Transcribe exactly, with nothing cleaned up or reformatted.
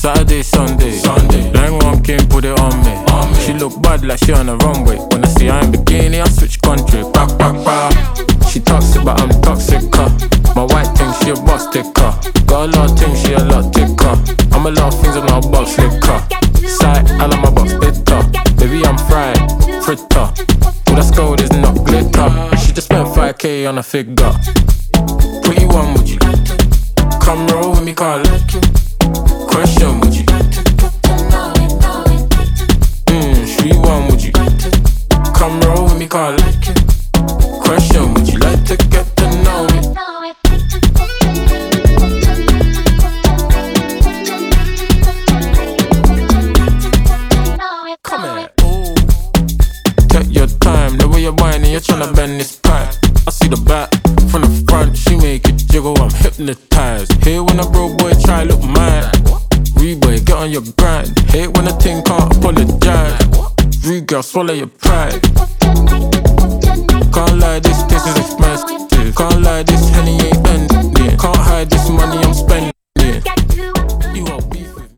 Saturday, Sunday, Sunday. Lang one came, put it on me. on me. She look bad like she on a runway. When I see her in bikini, I switch country. Back, back, back. She toxic, but I'm toxic, huh? My white thing, she a boss ticker. Got a lot of things, she a lot thicker. I'm a lot of things, I'm not a box liquor. Sight, I like my box bitter. Baby, I'm fried, fritter. All that gold is not glitter. She just spent five K on a figure. Pretty one, would you? Come roll with me, Carl. Question, would you? Mmm, sweet one, would you? Come roll with me, Carl. Question, would you like to get to know me? Come here, ooh. Take your time, the way you're whining, you're tryna bend this pipe. I see the back, from the front, she make it jiggle, I'm hypnotized. Here when a bro boy try look mad. Reboy, get on your grind. Hate when a thing can't apologize. Rude girl, swallow your pride. Can't lie, this taste is expensive. Can't lie, this Henny ain't ending. Can't hide this money I'm spending.